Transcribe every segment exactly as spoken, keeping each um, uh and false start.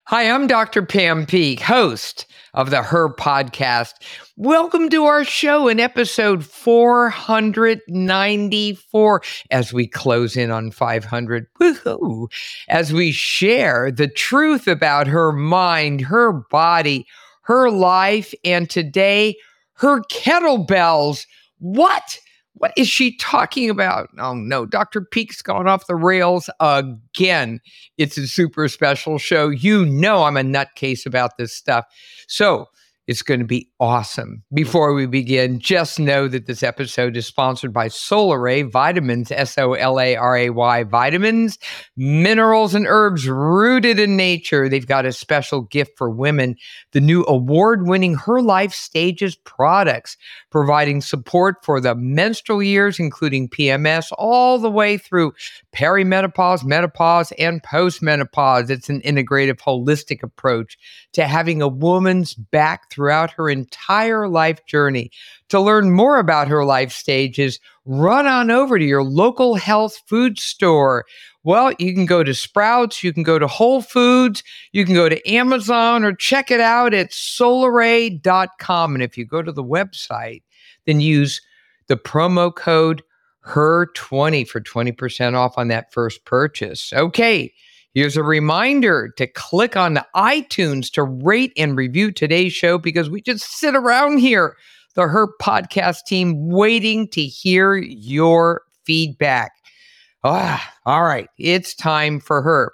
Hi, I'm Doctor Pam Peeke, host of the Her Podcast. Welcome to our show in episode four hundred ninety-four as we close in on five hundred. Woohoo! As we share the truth about her mind, her body, her life, and today, her kettlebells. What? What is she talking about? Oh no, Doctor Peake's gone off the rails again. It's a super special show. You know I'm a nutcase about this stuff. So it's going to be awesome. Before we begin, just know that this episode is sponsored by Solaray Vitamins, S O L A R A Y Vitamins, minerals and herbs rooted in nature. They've got a special gift for women, the new award-winning Her Life Stages products, providing support for the menstrual years, including P M S, all the way through perimenopause, menopause, and postmenopause. It's an integrative, holistic approach to having a woman's back throughout her entire life journey. To learn more about Her Life Stages, run on over to your local health food store. Well, you can go to Sprouts, you can go to Whole Foods, you can go to Amazon, or check it out at solaray dot com. And if you go to the website, then use the promo code her twenty for twenty percent off on that first purchase. Okay, here's a reminder to click on the iTunes to rate and review today's show, because we just sit around here, the Her Podcast team, waiting to hear your feedback. Ah, all right, it's time for Her.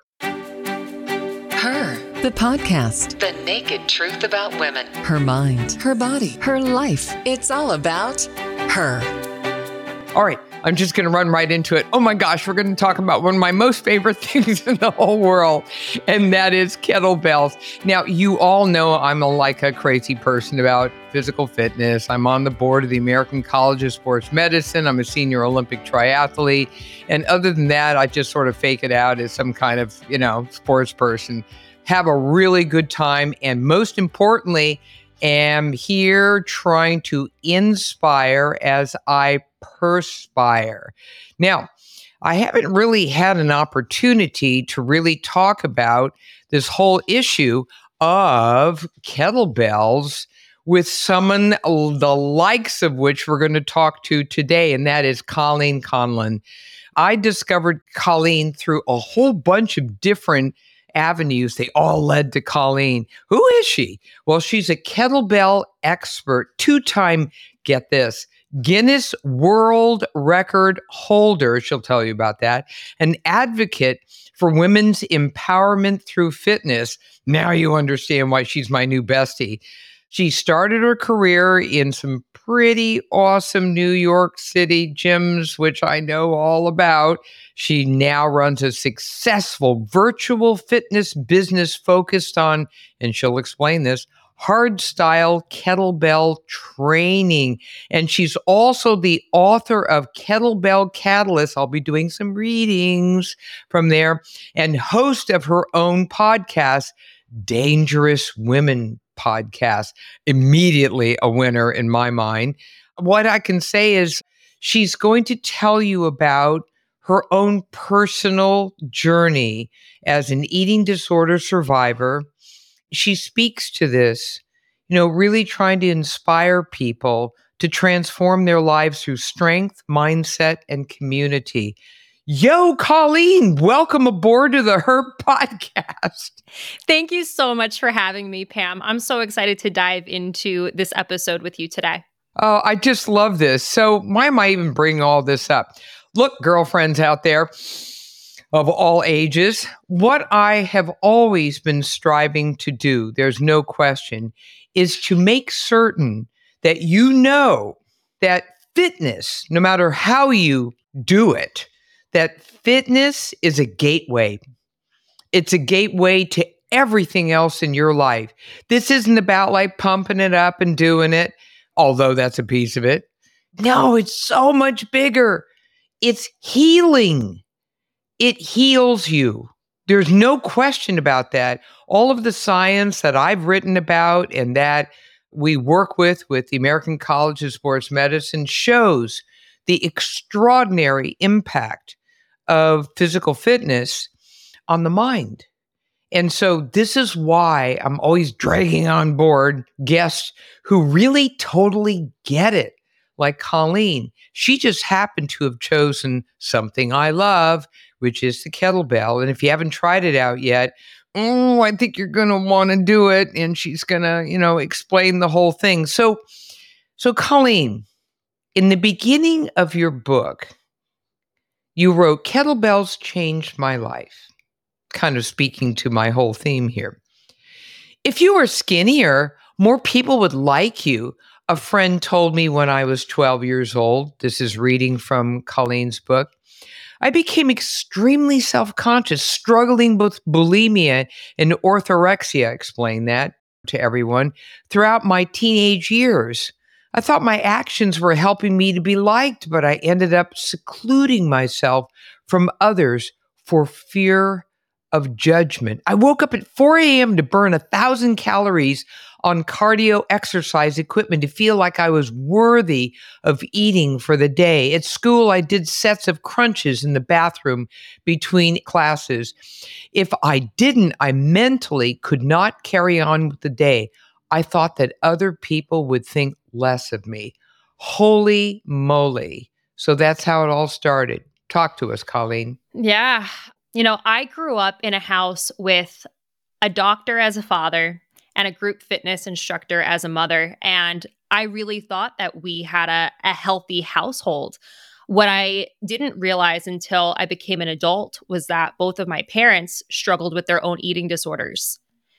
Her, the podcast. The naked truth about women. Her mind, her body, her life. It's all about her. All right, I'm just going to run right into it. Oh my gosh, we're going to talk about one of my most favorite things in the whole world, and that is kettlebells. Now, you all know I'm a, like a crazy person about physical fitness. I'm on the board of the American College of Sports Medicine. I'm a senior Olympic triathlete. And other than that, I just sort of fake it out as some kind of, you know, sports person. Have a really good time. And most importantly, am here trying to inspire as I perspire. Now, I haven't really had an opportunity to really talk about this whole issue of kettlebells with someone the likes of which we're going to talk to today, and that is Colleen Conlon. I discovered Colleen through a whole bunch of different avenues. They all led to Colleen. Who is she? Well, she's a kettlebell expert, two-time, get this, Guinness World Record holder, she'll tell you about that, an advocate for women's empowerment through fitness. Now you understand why she's my new bestie. She started her career in some pretty awesome New York City gyms, which I know all about. She now runs a successful virtual fitness business focused on, and she'll explain this, hardstyle kettlebell training. And she's also the author of Kettlebell Catalyst. I'll be doing some readings from there, and host of her own podcast, Dangerous Women Podcast. Immediately a winner in my mind. What I can say is she's going to tell you about her own personal journey as an eating disorder survivor. She speaks to this, you know, really trying to inspire people to transform their lives through strength, mindset, and community. Yo, Colleen, welcome aboard to the Her Podcast. Thank you so much for having me, Pam. I'm so excited to dive into this episode with you today. Oh, I just love this. So why am I even bringing all this up? Look, girlfriends out there of all ages, what I have always been striving to do, there's no question, is to make certain that you know that fitness, no matter how you do it, that fitness is a gateway. It's a gateway to everything else in your life. This isn't about like pumping it up and doing it, although that's a piece of it. No, it's so much bigger. It's healing. It heals you. There's no question about that. All of the science that I've written about and that we work with with the American College of Sports Medicine shows the extraordinary impact of physical fitness on the mind. And so this is why I'm always dragging on board guests who really totally get it. Like Colleen, she just happened to have chosen something I love, which is the kettlebell. And if you haven't tried it out yet, oh, I think you're going to want to do it. And she's going to, you know, explain the whole thing. So, so Colleen, in the beginning of your book, you wrote, "Kettlebells changed my life," kind of speaking to my whole theme here. "If you were skinnier, more people would like you. A friend told me when I was twelve years old." This is reading from Colleen's book. "I became extremely self-conscious, struggling with bulimia and orthorexia," explain that to everyone, "throughout my teenage years. I thought my actions were helping me to be liked, but I ended up secluding myself from others for fear of judgment. I woke up at four a.m. to burn a thousand calories on cardio exercise equipment to feel like I was worthy of eating for the day. At school, I did sets of crunches in the bathroom between classes. If I didn't, I mentally could not carry on with the day. I thought that other people would think less of me." Holy moly. So that's how it all started. Talk to us, Colleen. Yeah. You know, I grew up in a house with a doctor as a father and a group fitness instructor as a mother. And I really thought that we had a, a healthy household. What I didn't realize until I became an adult was that both of my parents struggled with their own eating disorders.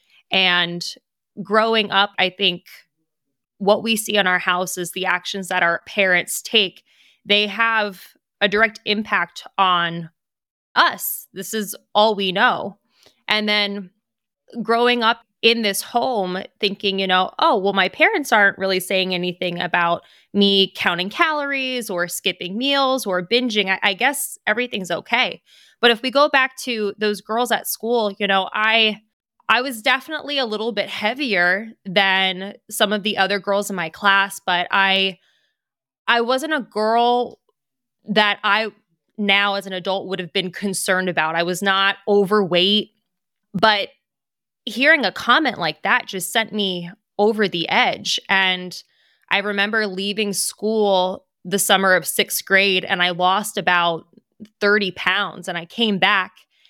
And growing up, I think what we see in our house is the actions that our parents take. They have a direct impact on us. This is all we know. And then growing up in this home thinking, you know, oh, well, my parents aren't really saying anything about me counting calories or skipping meals or binging. I, I guess everything's okay. But if we go back to those girls at school, you know, I I was definitely a little bit heavier than some of the other girls in my class, but I I wasn't a girl that I now as an adult would have been concerned about. I was not overweight, but hearing a comment like that just sent me over the edge. And I remember leaving school the summer of sixth grade and I lost about thirty pounds, and I came back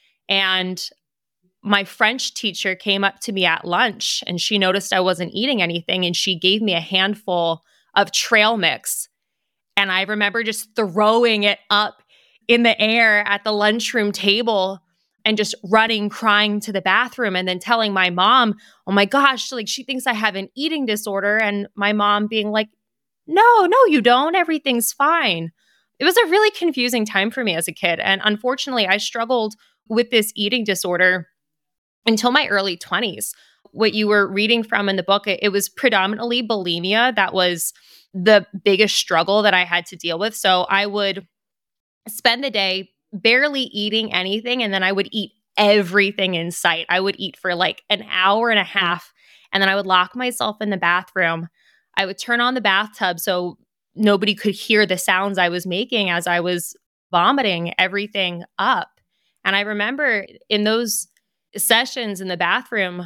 and my French teacher came up to me at lunch and she noticed I wasn't eating anything and she gave me a handful of trail mix. And I remember just throwing it up in the air at the lunchroom table and just running, crying to the bathroom and then telling my mom, "Oh my gosh, like she thinks I have an eating disorder." And my mom being like, "No, no, you don't. Everything's fine." It was a really confusing time for me as a kid. And unfortunately, I struggled with this eating disorder until my early twenties. What you were reading from in the book, it, it was predominantly bulimia. That was the biggest struggle that I had to deal with. So I would spend the day barely eating anything, and then I would eat everything in sight. I would eat for like an hour and a half, and then I would lock myself in the bathroom. I would turn on the bathtub so nobody could hear the sounds I was making as I was vomiting everything up. And I remember in those sessions in the bathroom,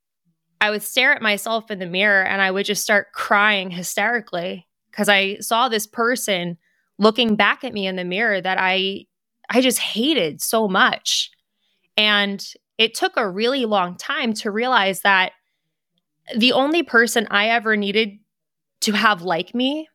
I would stare at myself in the mirror and I would just start crying hysterically because I saw this person looking back at me in the mirror that I I just hated so much. And it took a really long time to realize that the only person I ever needed to have like me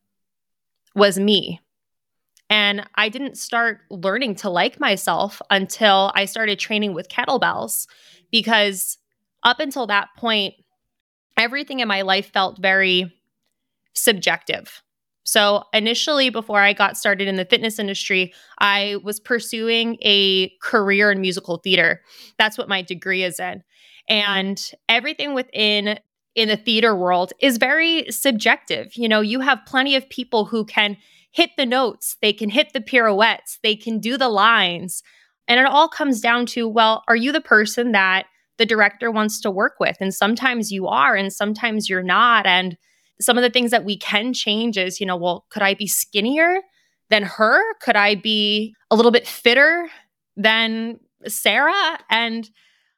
was me. And I didn't start learning to like myself until I started training with kettlebells, because up until that point, everything in my life felt very subjective. So initially, before I got started in the fitness industry, I was pursuing a career in musical theater. That's what my degree is in. And everything within in the theater world is very subjective. You know, you have plenty of people who can hit the notes, they can hit the pirouettes, they can do the lines. And it all comes down to, well, are you the person that the director wants to work with? And sometimes you are, and sometimes you're not. And some of the things that we can change is, you know, well, could I be skinnier than her? Could I be a little bit fitter than Sarah? And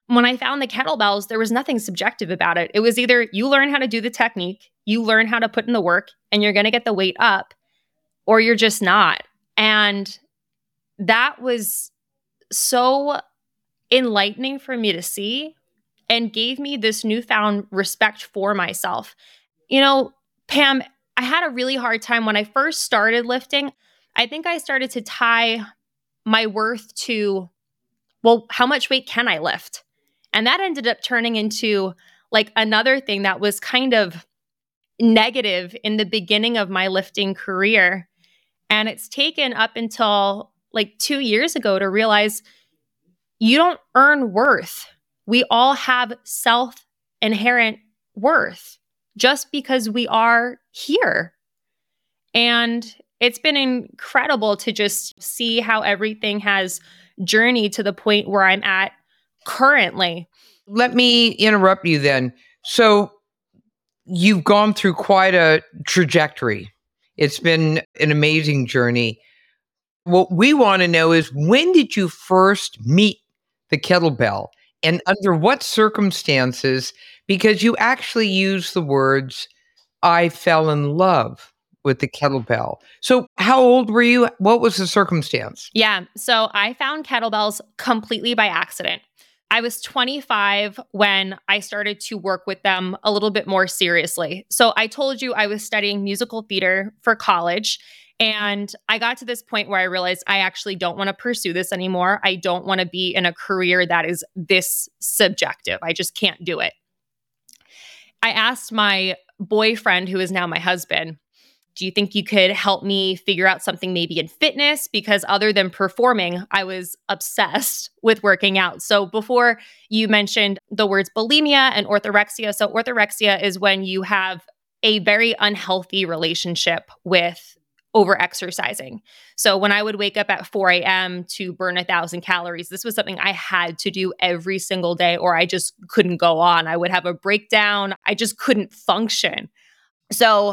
when I found the kettlebells, there was nothing subjective about it. It was either you learn how to do the technique, you learn how to put in the work, and you're going to get the weight up, or you're just not. And that was so enlightening for me to see and gave me this newfound respect for myself. You know, Pam, I had a really hard time when I first started lifting. I think I started to tie my worth to, well, how much weight can I lift? And that ended up turning into like another thing that was kind of negative in the beginning of my lifting career. And it's taken up until like two years ago to realize you don't earn worth. We all have self-inherent worth just because we are here. And it's been incredible to just see how everything has journeyed to the point where I'm at currently. Let me interrupt you then. So you've gone through quite a trajectory. It's been an amazing journey. What we want to know is, when did you first meet the kettlebell and under what circumstances? Because you actually use the words, I fell in love with the kettlebell. So how old were you? What was the circumstance? Yeah. So I found kettlebells completely by accident. I was twenty-five when I started to work with them a little bit more seriously. So I told you I was studying musical theater for college. And I got to this point where I realized I actually don't want to pursue this anymore. I don't want to be in a career that is this subjective. I just can't do it. I asked my boyfriend, who is now my husband, do you think you could help me figure out something maybe in fitness? Because other than performing, I was obsessed with working out. So before you mentioned the words bulimia and orthorexia. So orthorexia is when you have a very unhealthy relationship with over-exercising. So when I would wake up at four a.m. to burn a thousand calories, this was something I had to do every single day, or I just couldn't go on. I would have a breakdown. I just couldn't function. So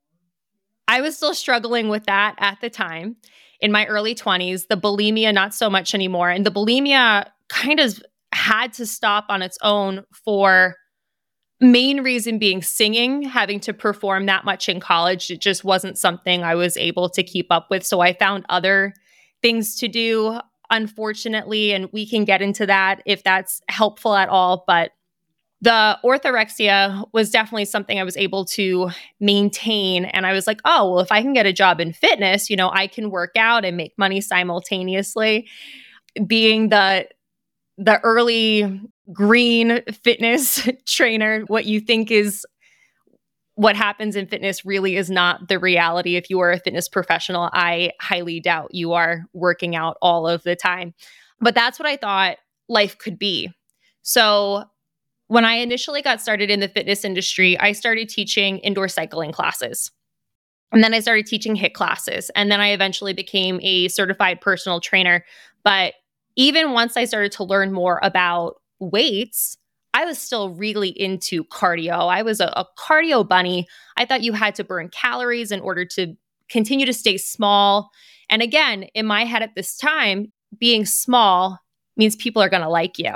I was still struggling with that at the time in my early twenties. The bulimia, not so much anymore. And the bulimia kind of had to stop on its own for main reason being singing, having to perform that much in college. It just wasn't something I was able to keep up with. So I found other things to do, unfortunately, and we can get into that if that's helpful at all. But the orthorexia was definitely something I was able to maintain. And I was like, oh, well, if I can get a job in fitness, you know, I can work out and make money simultaneously. Being the the early green fitness trainer, what you think is what happens in fitness really is not the reality. If you are a fitness professional, I highly doubt you are working out all of the time. But that's what I thought life could be. So when I initially got started in the fitness industry, I started teaching indoor cycling classes. And then I started teaching HIIT classes. And then I eventually became a certified personal trainer. But even once I started to learn more about weights, I was still really into cardio. I was a, a cardio bunny. I thought you had to burn calories in order to continue to stay small. And again, in my head at this time, being small means people are going to like you.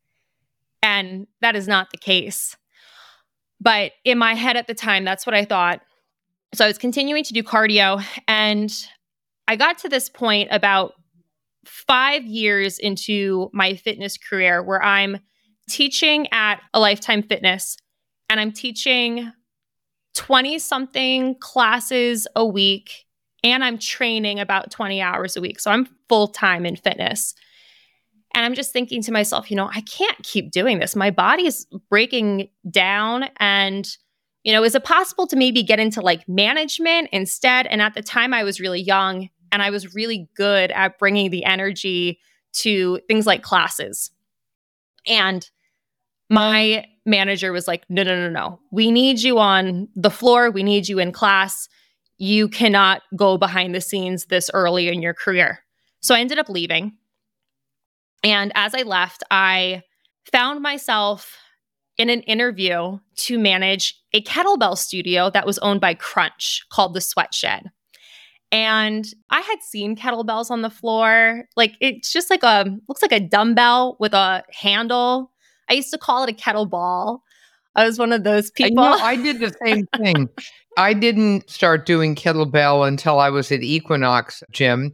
And that is not the case. But in my head at the time, that's what I thought. So I was continuing to do cardio. And I got to this point about five years into my fitness career where I'm teaching at a Lifetime Fitness, and I'm teaching twenty-something classes a week, and I'm training about twenty hours a week. So I'm full-time in fitness. And I'm just thinking to myself, you know, I can't keep doing this. My body is breaking down. And, you know, is it possible to maybe get into like management instead? And at the time I was really young and I was really good at bringing the energy to things like classes. And my manager was like, no, no, no, no. We need you on the floor. We need you in class. You cannot go behind the scenes this early in your career. So I ended up leaving. And as I left, I found myself in an interview to manage a kettlebell studio that was owned by Crunch called The Sweat Shed. And I had seen kettlebells on the floor. Like, it's just like a, looks like a dumbbell with a handle. I used to call it a kettleball. I was one of those people. You know, I did the same thing. I didn't start doing kettlebell until I was at Equinox Gym.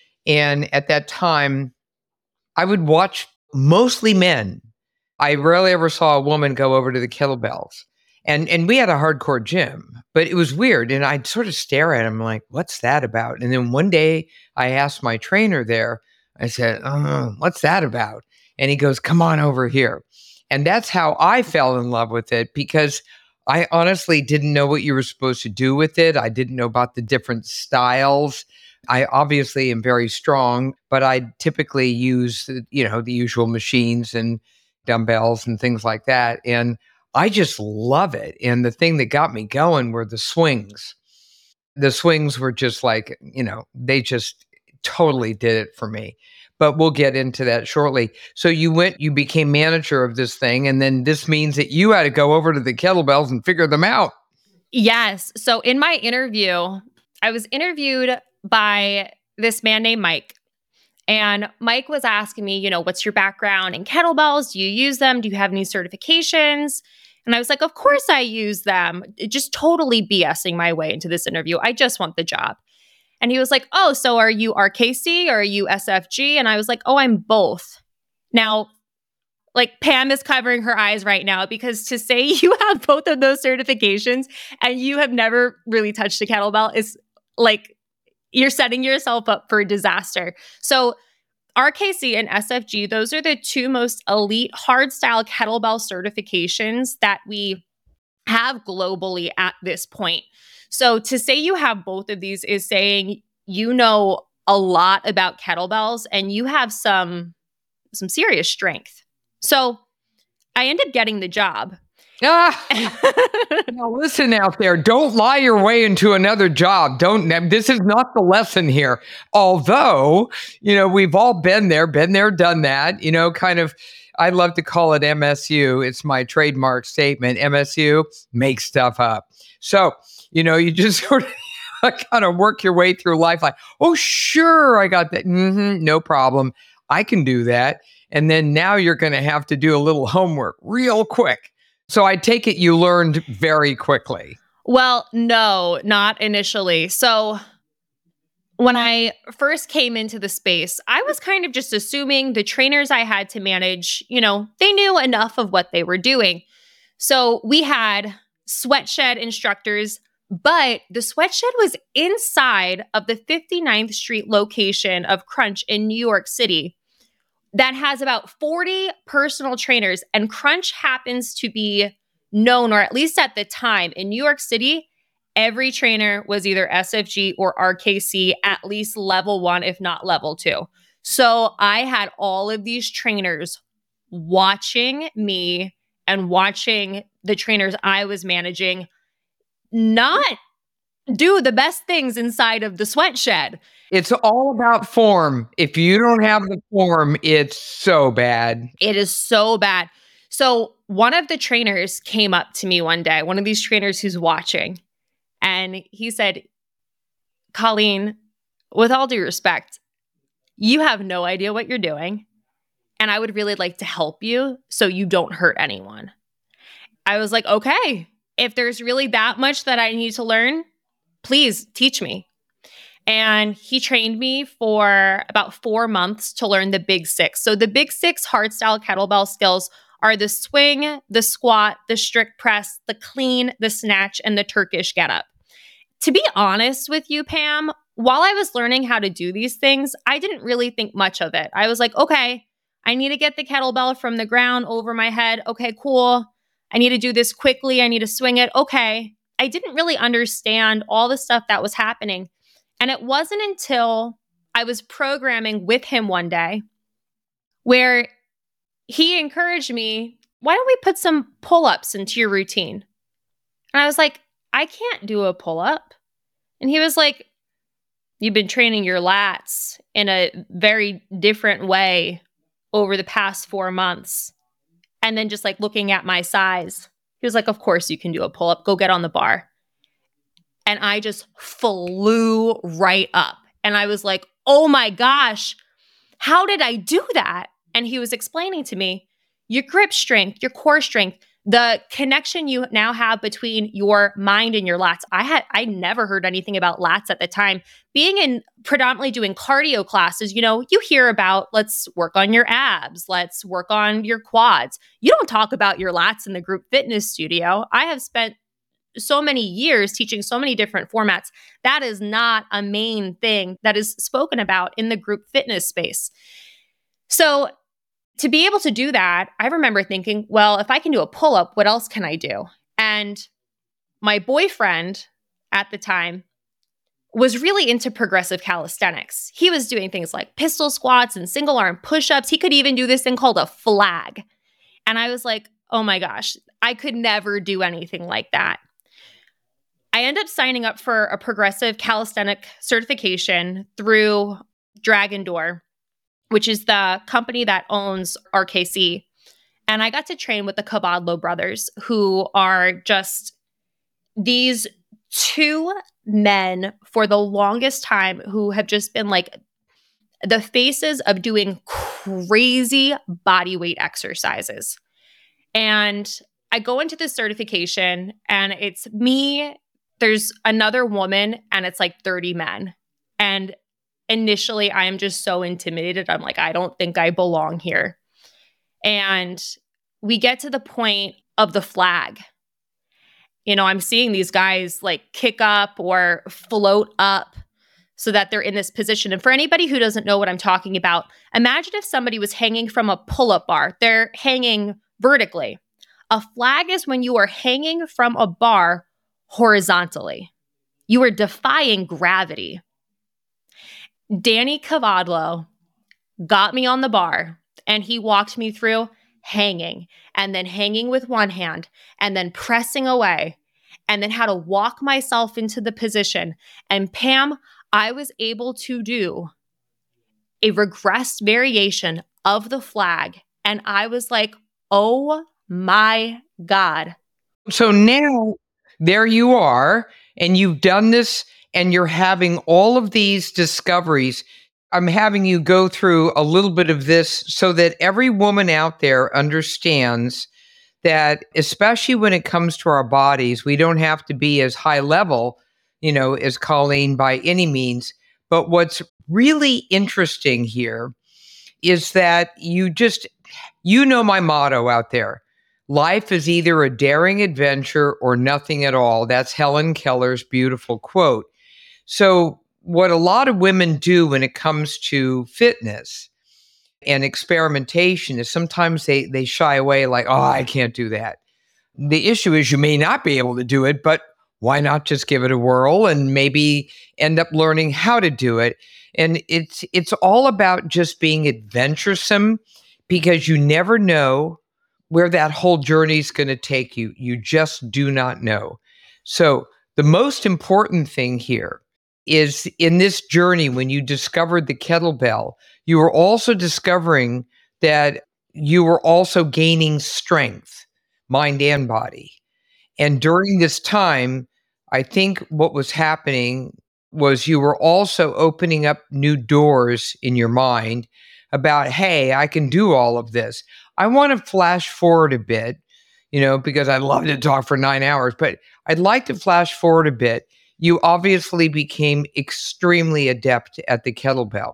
And at that time, I would watch mostly men. I rarely ever saw a woman go over to the kettlebells. And and we had a hardcore gym, but it was weird. And I'd sort of stare at him like, what's that about? And then one day I asked my trainer there, I said, oh, what's that about? And he goes, come on over here. And that's how I fell in love with it, because I honestly didn't know what you were supposed to do with it. I didn't know about the different styles. I obviously am very strong, but I typically use, you know, the usual machines and dumbbells and things like that. And I just love it. And the thing that got me going were the swings. The swings were just like, you know, they just totally did it for me. But we'll get into that shortly. So you went, you became manager of this thing. And then this means that you had to go over to the kettlebells and figure them out. Yes. So in my interview, I was interviewed by this man named Mike. And Mike was asking me, you know, what's your background in kettlebells? Do you use them? Do you have any certifications? And I was like, of course I use them. Just totally BSing my way into this interview. I just want the job. And he was like, oh, so are you R K C or are you S F G? And I was like, oh, I'm both. Now, like Pam is covering her eyes right now, because to say you have both of those certifications and you have never really touched a kettlebell is like, you're setting yourself up for disaster. So R K C and S F G, those are the two most elite hardstyle kettlebell certifications that we have globally at this point. So to say you have both of these is saying you know a lot about kettlebells and you have some some serious strength. So I ended up getting the job. Ah, now listen out there. Don't lie your way into another job. Don't. This is not the lesson here. Although, you know, we've all been there, been there, done that. You know, kind of. I love to call it M S U. It's my trademark statement. M S U, make stuff up. So, you know, you just sort of kind of work your way through life like, oh, sure, I got that. Mm-hmm, no problem. I can do that. And then now you're going to have to do a little homework real quick. So I take it you learned very quickly. Well, no, not initially. So when I first came into the space, I was kind of just assuming the trainers I had to manage, you know, they knew enough of what they were doing. So we had Sweatshed instructors, but the Sweatshed was inside of the fifty-ninth Street location of Crunch in New York City that has about forty personal trainers. And Crunch happens to be known, or at least at the time in New York City, every trainer was either S F G or R K C, at least level one, if not level two. So I had all of these trainers watching me and watching the trainers I was managing not do the best things inside of the Sweatshed. It's all about form. If you don't have the form, it's so bad. It is so bad. So one of the trainers came up to me one day, one of these trainers who's watching, and he said, Colleen, with all due respect, you have no idea what you're doing, and I would really like to help you so you don't hurt anyone. I was like, okay, if there's really that much that I need to learn, please teach me. And he trained me for about four months to learn the big six. So the big six hardstyle kettlebell skills are the swing, the squat, the strict press, the clean, the snatch, and the Turkish getup. To be honest with you, Pam, while I was learning how to do these things, I didn't really think much of it. I was like, okay, I need to get the kettlebell from the ground over my head. Okay, cool. I need to do this quickly. I need to swing it. Okay. I didn't really understand all the stuff that was happening. And it wasn't until I was programming with him one day where he encouraged me, why don't we put some pull-ups into your routine? And I was like, I can't do a pull-up. And he was like, you've been training your lats in a very different way over the past four months. And then just like looking at my size, he was like, of course you can do a pull-up. Go get on the bar. And I just flew right up. And I was like, oh my gosh, how did I do that? And he was explaining to me, your grip strength, your core strength, the connection you now have between your mind and your lats. I had, I never heard anything about lats at the time. Being in predominantly doing cardio classes, you know, you hear about, let's work on your abs, let's work on your quads. You don't talk about your lats in the group fitness studio. I have spent so many years teaching so many different formats. That is not a main thing that is spoken about in the group fitness space. So to be able to do that, I remember thinking, well, if I can do a pull-up, what else can I do? And my boyfriend at the time was really into progressive calisthenics. He was doing things like pistol squats and single arm push-ups. He could even do this thing called a flag. And I was like, oh my gosh, I could never do anything like that. I ended up signing up for a progressive calisthenic certification through Dragon Door, which is the company that owns R K C. And I got to train with the Cavadlo brothers, who are just these two men for the longest time who have just been like the faces of doing crazy body weight exercises. And I go into this certification and it's me, there's another woman, and it's like thirty men. And initially, I am just so intimidated. I'm like, I don't think I belong here. And we get to the point of the flag. You know, I'm seeing these guys like kick up or float up so that they're in this position. And for anybody who doesn't know what I'm talking about, imagine if somebody was hanging from a pull-up bar. They're hanging vertically. A flag is when you are hanging from a bar horizontally. You are defying gravity. Danny Cavadlo got me on the bar and he walked me through hanging and then hanging with one hand and then pressing away and then how to walk myself into the position. And Pam, I was able to do a regressed variation of the flag. And I was like, oh my God. So now there you are, and you've done this, and you're having all of these discoveries. I'm having you go through a little bit of this so that every woman out there understands that, especially when it comes to our bodies, we don't have to be as high level, you know, as Colleen by any means. But what's really interesting here is that you just, you know, my motto out there. Life is either a daring adventure or nothing at all. That's Helen Keller's beautiful quote. So what a lot of women do when it comes to fitness and experimentation is sometimes they, they shy away like, oh, I can't do that. The issue is you may not be able to do it, but why not just give it a whirl and maybe end up learning how to do it? And it's it's all about just being adventuresome, because you never know where that whole journey is going to take you. You just do not know. So the most important thing here is in this journey, when you discovered the kettlebell, you were also discovering that you were also gaining strength, mind and body. And during this time, I think what was happening was you were also opening up new doors in your mind about, hey, I can do all of this. I want to flash forward a bit, you know, because I'd love to talk for nine hours, but I'd like to flash forward a bit. You obviously became extremely adept at the kettlebell.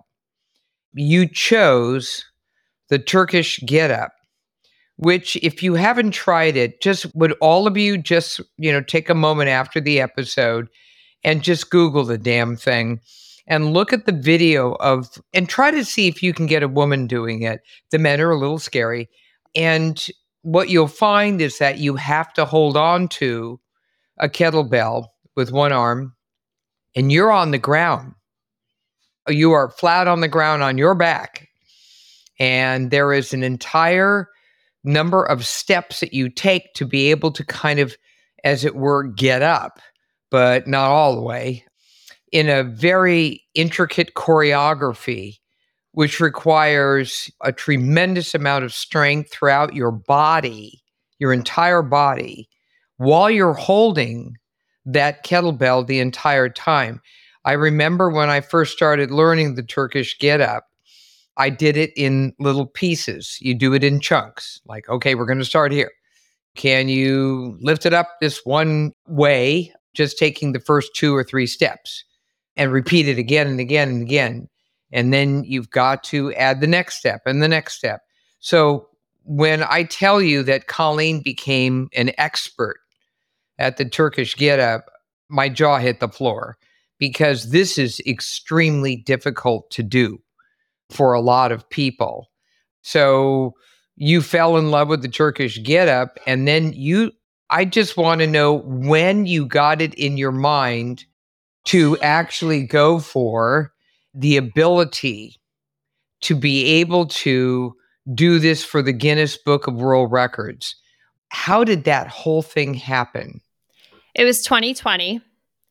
You chose the Turkish get-up, which if you haven't tried it, just would all of you just, you know, take a moment after the episode and just Google the damn thing and look at the video of, and try to see if you can get a woman doing it. The men are a little scary. And what you'll find is that you have to hold on to a kettlebell with one arm, and you're on the ground. You are flat on the ground on your back. And there is an entire number of steps that you take to be able to kind of, as it were, get up, but not all the way, in a very intricate choreography, which requires a tremendous amount of strength throughout your body, your entire body, while you're holding that kettlebell the entire time. I remember when I first started learning the Turkish get-up, I did it in little pieces. You do it in chunks. Like, okay, we're going to start here. Can you lift it up this one way, just taking the first two or three steps, and repeat it again and again and again? And then you've got to add the next step and the next step. So when I tell you that Colleen became an expert at the Turkish get-up, my jaw hit the floor, because this is extremely difficult to do for a lot of people. So you fell in love with the Turkish get-up, and then you, I just want to know when you got it in your mind to actually go for the ability to be able to do this for the Guinness Book of World Records. How did that whole thing happen? It was twenty twenty.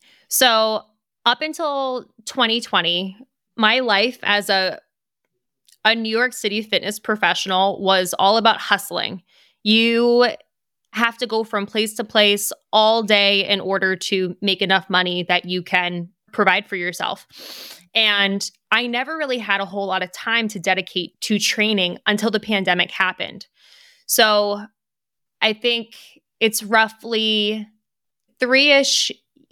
So up until twenty twenty, my life as a a New York City fitness professional was all about hustling. You have to go from place to place all day in order to make enough money that you can provide for yourself. And I never really had a whole lot of time to dedicate to training until the pandemic happened. So I think it's roughly three-ish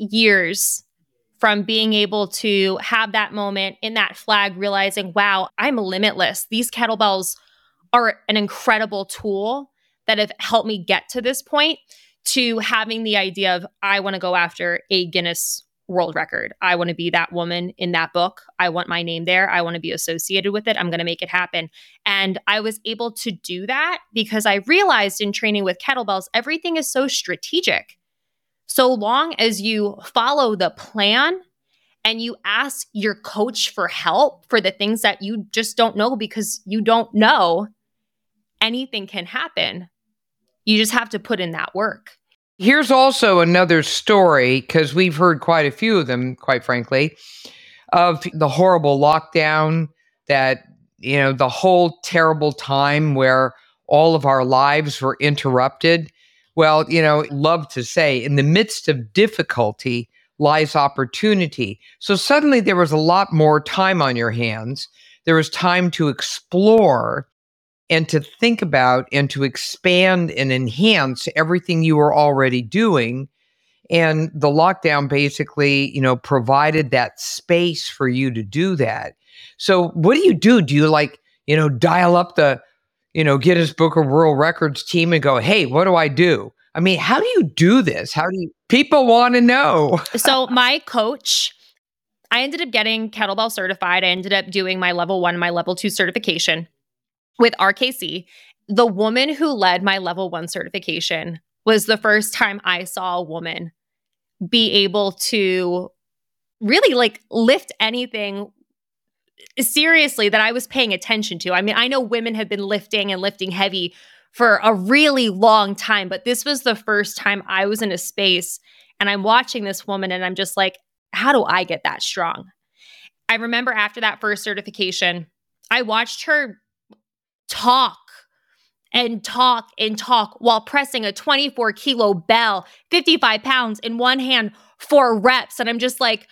years from being able to have that moment in that flag, realizing, wow, I'm limitless. These kettlebells are an incredible tool that have helped me get to this point, to having the idea of, I want to go after a Guinness World Record. I want to be that woman in that book. I want my name there. I want to be associated with it. I'm going to make it happen. And I was able to do that because I realized in training with kettlebells, everything is so strategic. So long as you follow the plan and you ask your coach for help for the things that you just don't know because you don't know, anything can happen. You just have to put in that work. Here's also another story, because we've heard quite a few of them, quite frankly, of the horrible lockdown, that, you know, the whole terrible time where all of our lives were interrupted. Well, you know, love to say, in the midst of difficulty lies opportunity. So suddenly there was a lot more time on your hands. There was time to explore and to think about and to expand and enhance everything you were already doing. And the lockdown basically, you know, provided that space for you to do that. So what do you do? Do you like, you know, dial up the, you know, Guinness Book of World Records team and go, hey, what do I do? I mean, how do you do this? How do you, people want to know? So my coach, I ended up getting kettlebell certified. I ended up doing my level one, my level two certification with R K C. The woman who led my level one certification was the first time I saw a woman be able to really like lift anything seriously that I was paying attention to. I mean, I know women have been lifting and lifting heavy for a really long time, but this was the first time I was in a space and I'm watching this woman and I'm just like, how do I get that strong? I remember after that first certification, I watched her talk and talk and talk while pressing a twenty-four kilo bell, fifty-five pounds in one hand for reps. And I'm just like,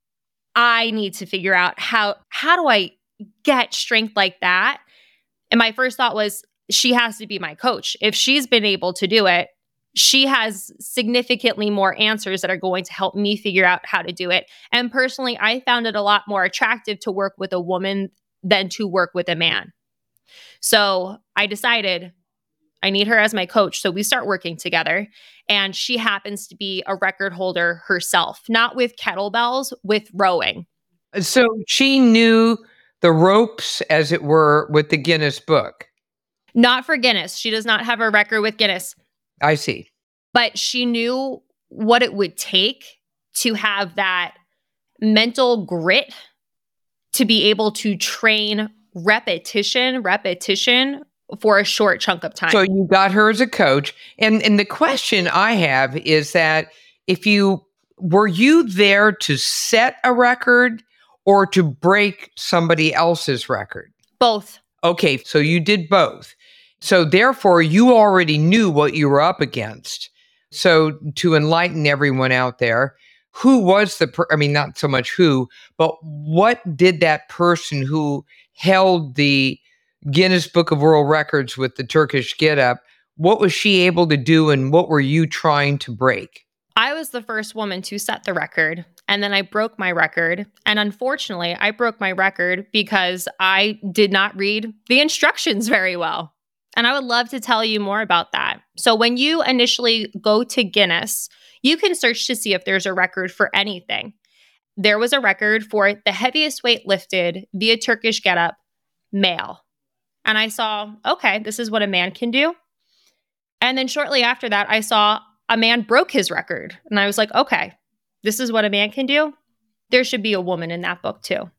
I need to figure out how, how do I get strength like that? And my first thought was, she has to be my coach. If she's been able to do it, she has significantly more answers that are going to help me figure out how to do it. And personally, I found it a lot more attractive to work with a woman than to work with a man. So I decided I need her as my coach. So we start working together. And she happens to be a record holder herself, not with kettlebells, with rowing. So she knew the ropes, as it were, with the Guinness Book. Not for Guinness. She does not have a record with Guinness. I see. But she knew what it would take to have that mental grit to be able to train repetition, repetition for a short chunk of time. So you got her as a coach. And, and the question I have is that if you, were you there to set a record or to break somebody else's record? Both. Okay, so you did both. So therefore, you already knew what you were up against. So to enlighten everyone out there, who was the, per- I mean, not so much who, but what did that person who held the Guinness Book of World Records with the Turkish get up, what was she able to do and what were you trying to break? I was the first woman to set the record, and then I broke my record. And unfortunately, I broke my record because I did not read the instructions very well. And I would love to tell you more about that. So when you initially go to Guinness, you can search to see if there's a record for anything. There was a record for the heaviest weight lifted via Turkish get-up, male. And I saw, okay, this is what a man can do. And then shortly after that, I saw a man broke his record. And I was like, okay, this is what a man can do. There should be a woman in that book too.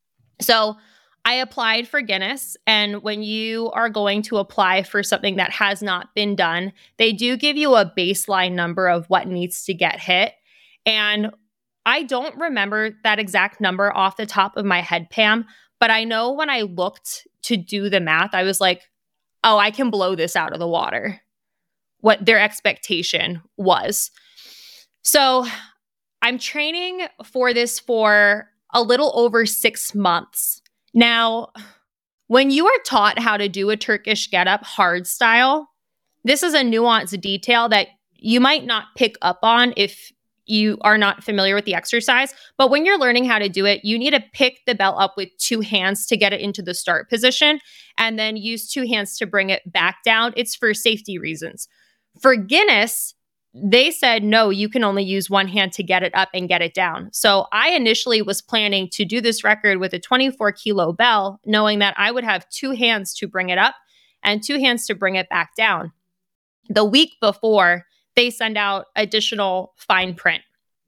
So I applied for Guinness. And when you are going to apply for something that has not been done, they do give you a baseline number of what needs to get hit. And I don't remember that exact number off the top of my head, Pam, but I know when I looked to do the math, I was like, oh, I can blow this out of the water, what their expectation was. So I'm training for this for a little over six months. Now, when you are taught how to do a Turkish get-up hard style, this is a nuanced detail that you might not pick up on if you are not familiar with the exercise. But when you're learning how to do it, you need to pick the bell up with two hands to get it into the start position and then use two hands to bring it back down. It's for safety reasons. For Guinness, they said, no, you can only use one hand to get it up and get it down. So I initially was planning to do this record with a twenty-four kilo bell, knowing that I would have two hands to bring it up and two hands to bring it back down. The week before, they send out additional fine print.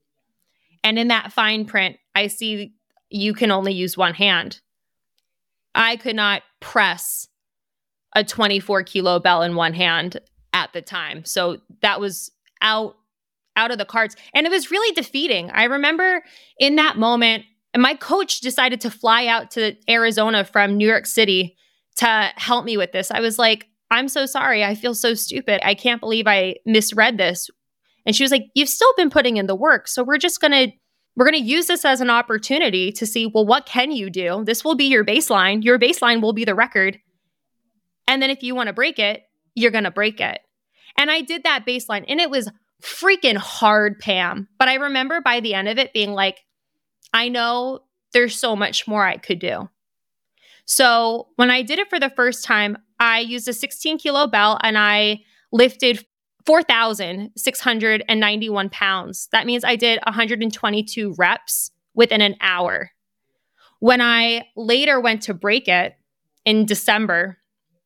And in that fine print, I see you can only use one hand. I could not press a twenty-four kilo bell in one hand at the time. So that was out, out of the cards. And it was really defeating. I remember in that moment, my coach decided to fly out to Arizona from New York City to help me with this. I was like, I'm so sorry. I feel so stupid. I can't believe I misread this. And she was like, you've still been putting in the work. So we're just going to, we're going to use this as an opportunity to see, well, what can you do? This will be your baseline. Your baseline will be the record. And then if you want to break it, you're going to break it. And I did that baseline and it was freaking hard, Pam. But I remember by the end of it being like, I know there's so much more I could do. So when I did it for the first time, I used a sixteen kilo bell and I lifted four thousand six hundred ninety-one pounds. That means I did one hundred twenty-two reps within an hour. When I later went to break it in December,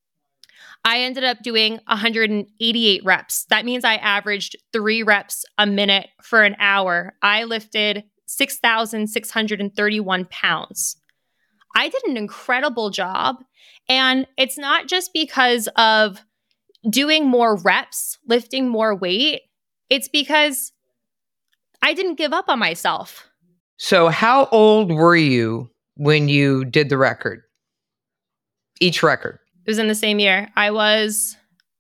I ended up doing one hundred eighty-eight reps. That means I averaged three reps a minute for an hour. I lifted six thousand six hundred thirty-one pounds. I did an incredible job. And it's not just because of doing more reps, lifting more weight. It's because I didn't give up on myself. So how old were you when you did the record? Each record? It was in the same year. I was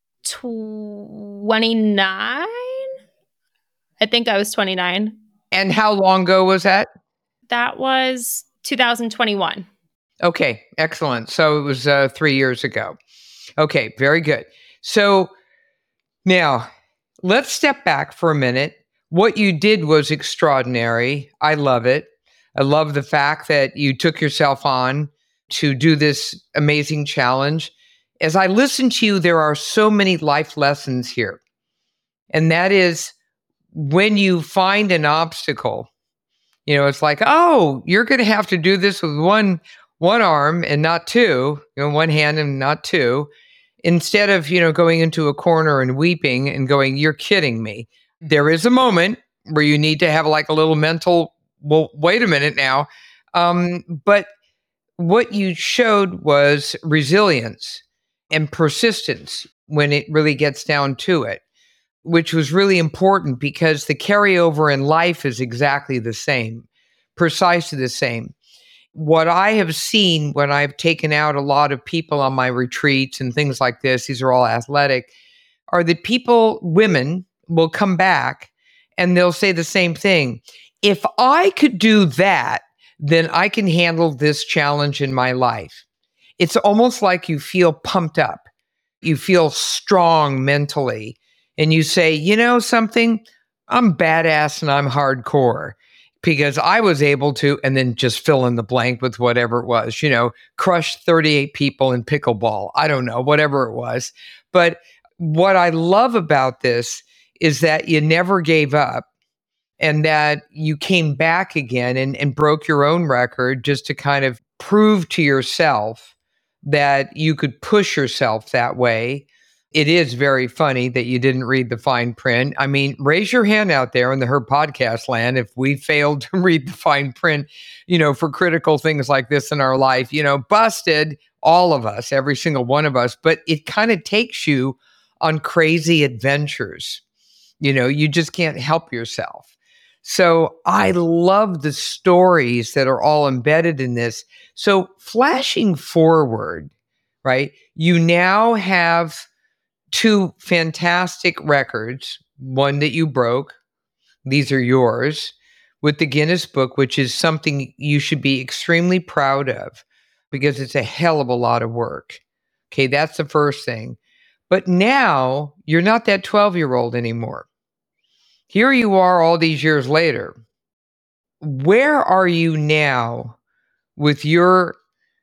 twenty-nine. I think I was twenty-nine. And how long ago was that? That was two thousand twenty-one. Okay, excellent. So it was uh, three years ago. Okay, very good. So now let's step back for a minute. What you did was extraordinary. I love it. I love the fact that you took yourself on to do this amazing challenge. As I listen to you, there are so many life lessons here. And that is when you find an obstacle, you know, it's like, oh, you're going to have to do this with one one arm and not two, you know, one hand and not two, instead of, you know, going into a corner and weeping and going, you're kidding me. There is a moment where you need to have like a little mental, well, wait a minute now. Um, but what you showed was resilience and persistence when it really gets down to it, which was really important because the carryover in life is exactly the same, precisely the same. What I have seen when I've taken out a lot of people on my retreats and things like this, these are all athletic, are that people, women, will come back and they'll say the same thing. if I could do that, then I can handle this challenge in my life. It's almost like you feel pumped up. You feel strong mentally. And you say, you know something? I'm badass and I'm hardcore because I was able to, and then just fill in the blank with whatever it was, you know, crush thirty-eight people in pickleball. I don't know, whatever it was. But what I love about this is that you never gave up and that you came back again and, and broke your own record just to kind of prove to yourself that you could push yourself that way. It is very funny that you didn't read the fine print. I mean, raise your hand out there in the Her Podcast land if we failed to read the fine print, you know, for critical things like this in our life, you know, busted, all of us, every single one of us, but it kind of takes you on crazy adventures. You know, you just can't help yourself. So I love the stories that are all embedded in this. So flashing forward, right, you now have two fantastic records, one that you broke, these are yours, with the Guinness Book, which is something you should be extremely proud of because it's a hell of a lot of work. Okay, that's the first thing. But now you're not that twelve-year-old anymore. Here you are all these years later. Where are you now with your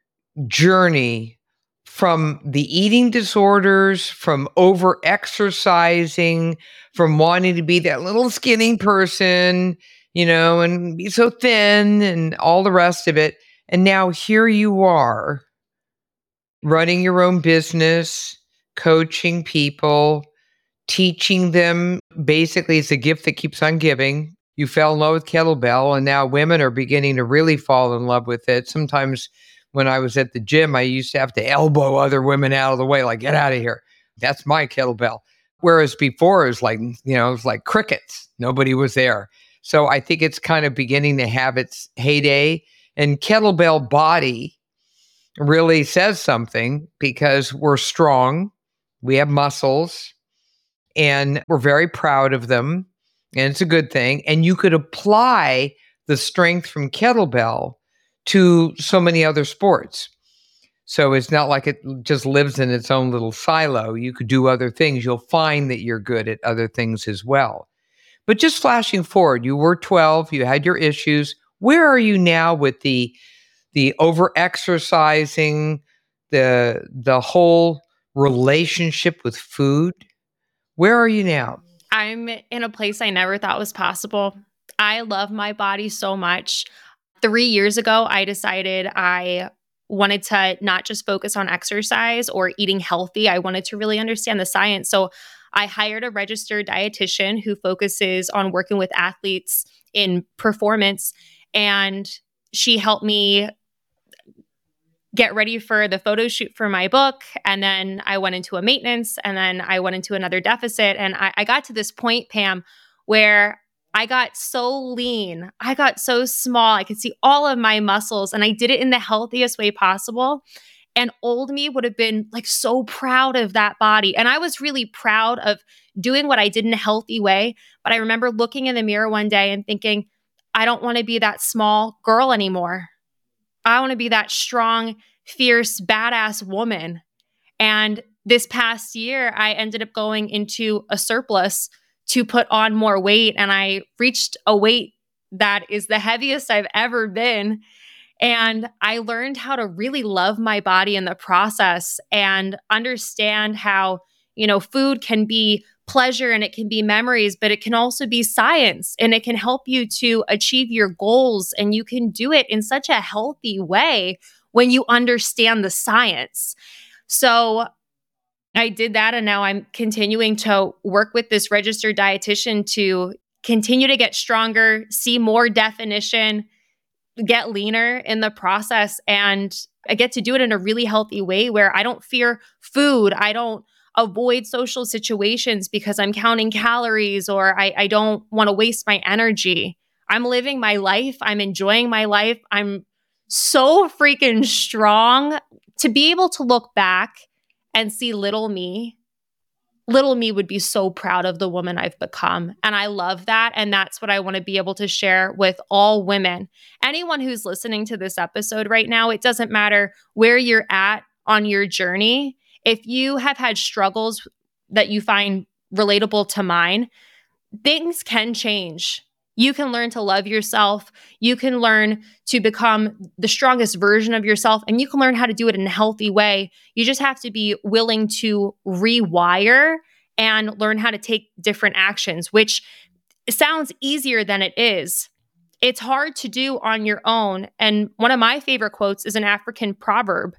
journey from the eating disorders, from over-exercising, from wanting to be that little skinny person, you know, and be so thin and all the rest of it. And now here you are running your own business, coaching people, teaching them. Basically, it's a gift that keeps on giving. You fell in love with kettlebell, and now women are beginning to really fall in love with it. Sometimes when I was at the gym, I used to have to elbow other women out of the way, like, get out of here. That's my kettlebell. Whereas before, it was like, you know, it was like crickets. Nobody was there. So I think it's kind of beginning to have its heyday. And kettlebell body really says something because we're strong. We have muscles. And we're very proud of them, and it's a good thing. And you could apply the strength from kettlebell to so many other sports. So it's not like it just lives in its own little silo. You could do other things. You'll find that you're good at other things as well. But just flashing forward, you were twelve, you had your issues. Where are you now with the the over-exercising, the the whole relationship with food? Where are you now? I'm in a place I never thought was possible. I love my body so much. Three years ago, I decided I wanted to not just focus on exercise or eating healthy. I wanted to really understand the science. So I hired a registered dietitian who focuses on working with athletes in performance. And she helped me get ready for the photo shoot for my book. And then I went into a maintenance, and then I went into another deficit. And I, I got to this point, Pam, where I got so lean. I got so small. I could see all of my muscles, and I did it in the healthiest way possible. And old me would have been like so proud of that body. And I was really proud of doing what I did in a healthy way. But I remember looking in the mirror one day and thinking, I don't want to be that small girl anymore. I want to be that strong, fierce, badass woman. And this past year, I ended up going into a surplus to put on more weight. And I reached a weight that is the heaviest I've ever been. And I learned how to really love my body in the process and understand how, you know, food can be pleasure and it can be memories, but it can also be science, and it can help you to achieve your goals. And you can do it in such a healthy way when you understand the science. So I did that, and now I'm continuing to work with this registered dietitian to continue to get stronger, see more definition, get leaner in the process. And I get to do it in a really healthy way where I don't fear food. I don't avoid social situations because I'm counting calories, or I, I don't want to waste my energy. I'm living my life. I'm enjoying my life. I'm so freaking strong. To be able to look back and see little me little me would be so proud of the woman I've become. And I love that. And that's what I want to be able to share with all women. Anyone who's listening to this episode right now, it doesn't matter where you're at on your journey. If you have had struggles that you find relatable to mine, things can change. You can learn to love yourself. You can learn to become the strongest version of yourself, and you can learn how to do it in a healthy way. You just have to be willing to rewire and learn how to take different actions, which sounds easier than it is. It's hard to do on your own. And one of my favorite quotes is an African proverb,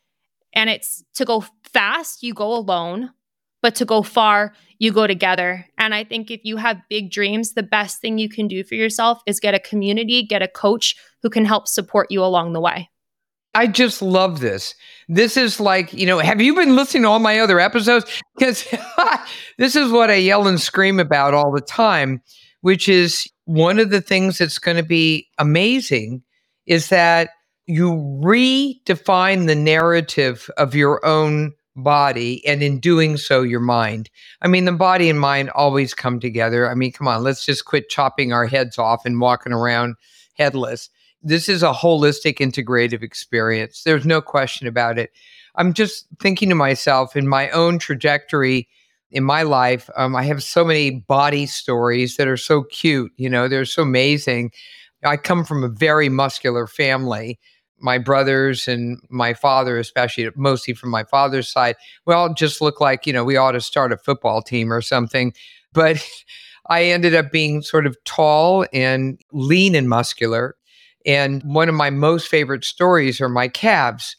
and it's to go fast, you go alone, but to go far, you go together. And I think if you have big dreams, the best thing you can do for yourself is get a community, get a coach who can help support you along the way. I just love this. This is like, you know, have you been listening to all my other episodes? Because this is what I yell and scream about all the time, which is one of the things that's going to be amazing is that you redefine the narrative of your own body, and in doing so, your mind. I mean, the body and mind always come together. I mean, come on, let's just quit chopping our heads off and walking around headless. This is a holistic, integrative experience. There's no question about it. I'm just thinking to myself in my own trajectory in my life, um, I have so many body stories that are so cute. You know, they're so amazing. I come from a very muscular family. My brothers and my father, especially, mostly from my father's side, we all just look like, you know, we ought to start a football team or something. But I ended up being sort of tall and lean and muscular. And one of my most favorite stories are my calves.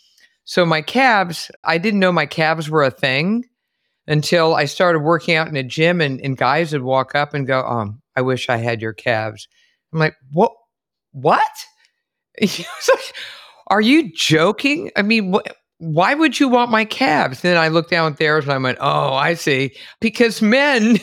So my calves, I didn't know my calves were a thing until I started working out in a gym, and, and guys would walk up and go, um, I wish I had your calves. I'm like, what? What? Are you joking? I mean, wh- why would you want my calves? Then I looked down at theirs and I went, oh, I see. Because men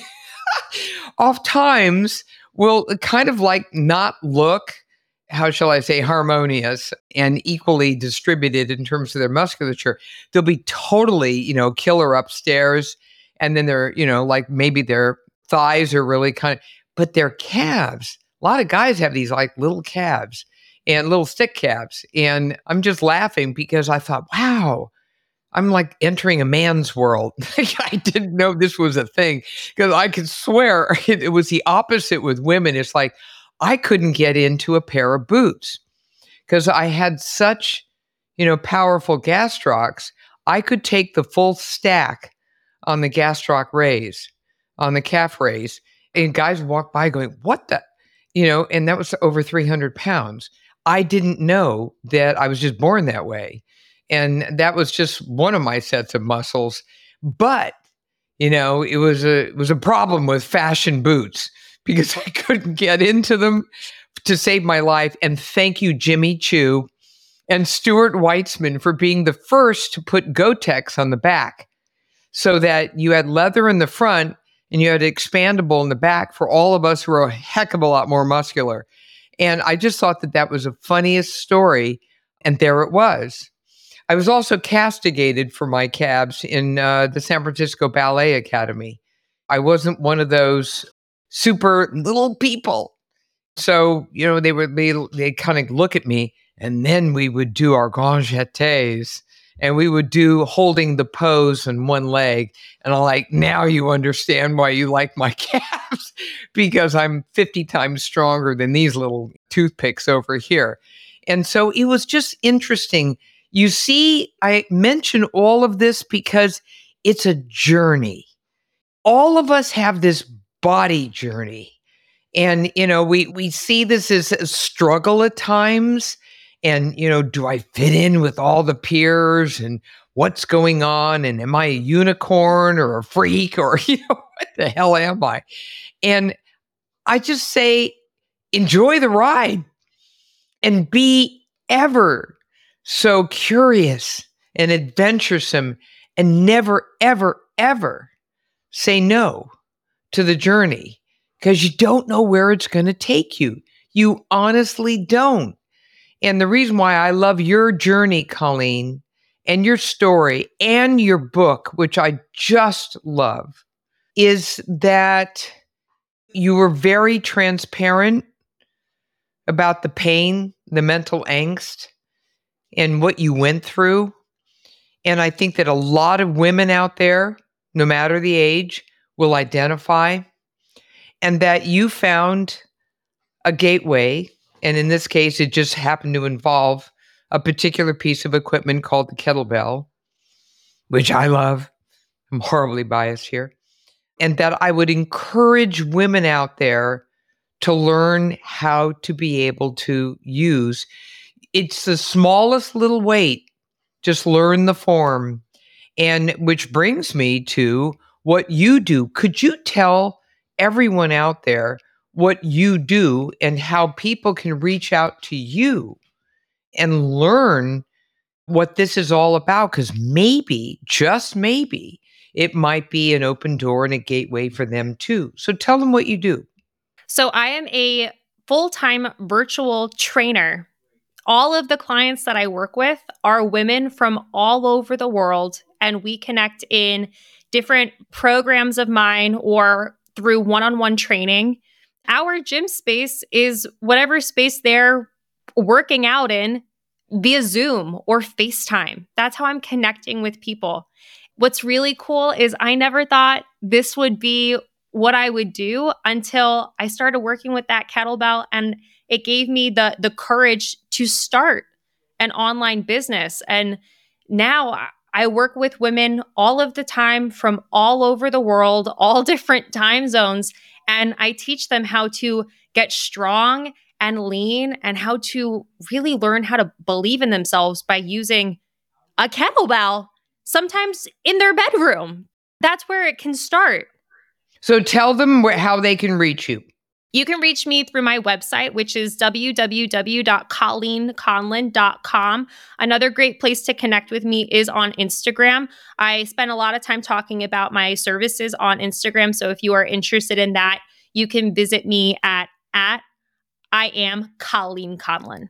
oftentimes will kind of like not look, how shall I say, harmonious and equally distributed in terms of their musculature. They'll be totally, you know, killer upstairs. And then they're, you know, like maybe their thighs are really kind of, but their calves, a lot of guys have these like little calves. And little stick calves. And I'm just laughing because I thought, wow, I'm like entering a man's world. I didn't know this was a thing because I could swear it, it was the opposite with women. It's like I couldn't get into a pair of boots because I had such, you know, powerful gastrocs. I could take the full stack on the gastroc raise, on the calf raise, and guys walk by going, what the, you know, and that was over three hundred pounds. I didn't know that I was just born that way. And that was just one of my sets of muscles. But, you know, it was a it was a problem with fashion boots because I couldn't get into them to save my life. And thank you, Jimmy Choo and Stuart Weitzman, for being the first to put Gore-Tex on the back so that you had leather in the front and you had expandable in the back for all of us who are a heck of a lot more muscular. And I just thought that that was the funniest story. And there it was. I was also castigated for my calves in uh, the San Francisco Ballet Academy. I wasn't one of those super little people. So, you know, they would be, they kind of look at me, and then we would do our grand jetés, and we would do holding the pose in one leg. And I'm like, now you understand why you like my calves, because I'm fifty times stronger than these little toothpicks over here. And so it was just interesting. You see, I mention all of this because it's a journey. All of us have this body journey. And, you know, we, we see this as a struggle at times. And, you know, do I fit in with all the peers, and what's going on? And am I a unicorn or a freak, or, you know, what the hell am I? And I just say, enjoy the ride and be ever so curious and adventuresome, and never, ever, ever say no to the journey, because you don't know where it's going to take you. You honestly don't. And the reason why I love your journey, Colleen, and your story and your book, which I just love, is that you were very transparent about the pain, the mental angst, and what you went through. And I think that a lot of women out there, no matter the age, will identify, and that you found a gateway. And in this case, it just happened to involve a particular piece of equipment called the kettlebell, which I love. I'm horribly biased here. And that I would encourage women out there to learn how to be able to use. It's the smallest little weight. Just learn the form. And which brings me to what you do. Could you tell everyone out there what you do and how people can reach out to you and learn what this is all about? Because maybe, just maybe, it might be an open door and a gateway for them too. So tell them what you do. So I am a full-time virtual trainer. All of the clients that I work with are women from all over the world, and we connect in different programs of mine or through one-on-one training. Our gym space is whatever space they're working out in via Zoom or FaceTime. That's how I'm connecting with people. What's really cool is I never thought this would be what I would do until I started working with that kettlebell, and it gave me the the courage to start an online business. And now I work with women all of the time from all over the world, all different time zones, and I teach them how to get strong and lean and how to really learn how to believe in themselves by using a kettlebell, sometimes in their bedroom. That's where it can start. So tell them where, how they can reach you. You can reach me through my website, which is w w w dot colleen conlon dot com. Another great place to connect with me is on Instagram. I spend a lot of time talking about my services on Instagram. So if you are interested in that, you can visit me at, at I am Colleen Conlon.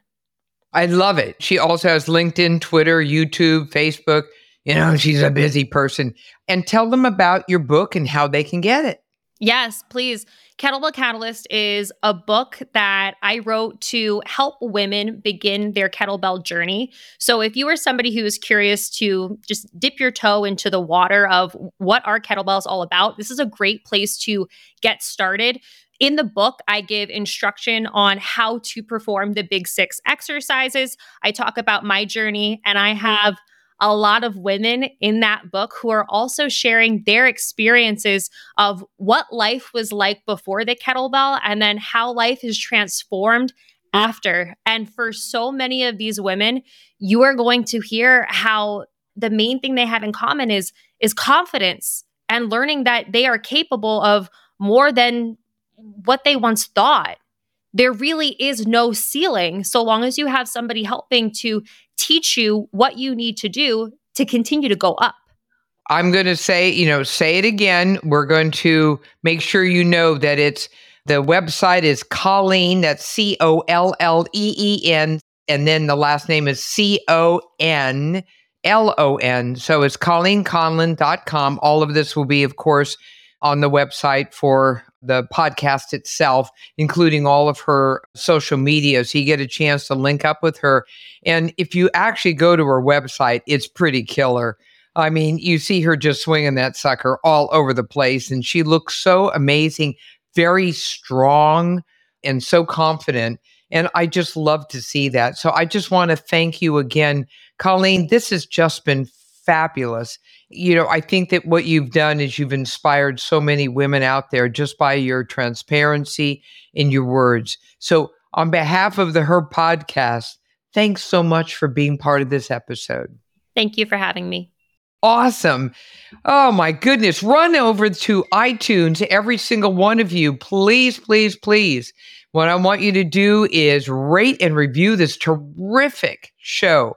I love it. She also has LinkedIn, Twitter, YouTube, Facebook. You know, she's a busy person. And tell them about your book and how they can get it. Yes, please. Kettlebell Catalyst is a book that I wrote to help women begin their kettlebell journey. So if you are somebody who is curious to just dip your toe into the water of what are kettlebells all about, this is a great place to get started. In the book, I give instruction on how to perform the big six exercises. I talk about my journey, and I have a lot of women in that book who are also sharing their experiences of what life was like before the kettlebell and then how life is transformed after. And for so many of these women, you are going to hear how the main thing they have in common is, is confidence and learning that they are capable of more than what they once thought. There really is no ceiling so long as you have somebody helping to teach you what you need to do to continue to go up. I'm going to say, you know, say it again. We're going to make sure you know that it's, the website is Colleen, that's C O L L E E N, and then the last name is C O N L O N. So it's colleen conlon dot com. All of this will be, of course, on the website for the podcast itself, including all of her social media. So you get a chance to link up with her. And if you actually go to her website, it's pretty killer. I mean, you see her just swinging that sucker all over the place. And she looks so amazing, very strong and so confident. And I just love to see that. So I just want to thank you again, Colleen. This has just been fabulous. You know, I think that what you've done is you've inspired so many women out there just by your transparency in your words. So on behalf of the Her Podcast, thanks so much for being part of this episode. Thank you for having me. Awesome. Oh my goodness. Run over to iTunes, every single one of you. Please, please, please. What I want you to do is rate and review this terrific show.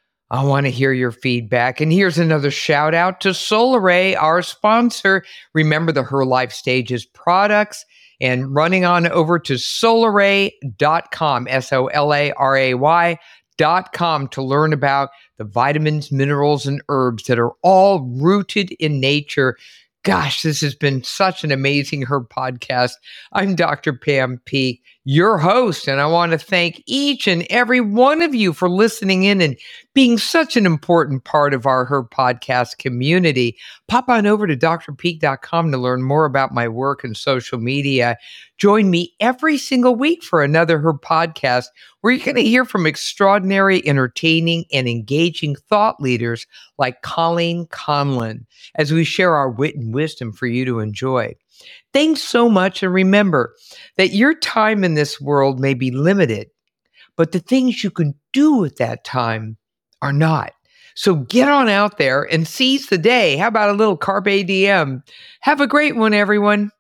I want to hear your feedback. And here's another shout out to Solaray, our sponsor. Remember the Her Life Stages products and running on over to solaray dot com, S O L A R A Y dot com to learn about the vitamins, minerals, and herbs that are all rooted in nature. Gosh, this has been such an amazing herb podcast. I'm Doctor Pam Peeke, your host, and I want to thank each and every one of you for listening in and being such an important part of our herb podcast community. Pop on over to D R peeke dot com to learn more about my work and social media. Join me every single week for another herb podcast where you're going to hear from extraordinary, entertaining, and engaging thought leaders like Colleen Conlon as we share our wit and wisdom for you to enjoy. Thanks so much, and remember that your time in this world may be limited, but the things you can do with that time are not. So get on out there and seize the day. How about a little Carpe Diem? Have a great one, everyone.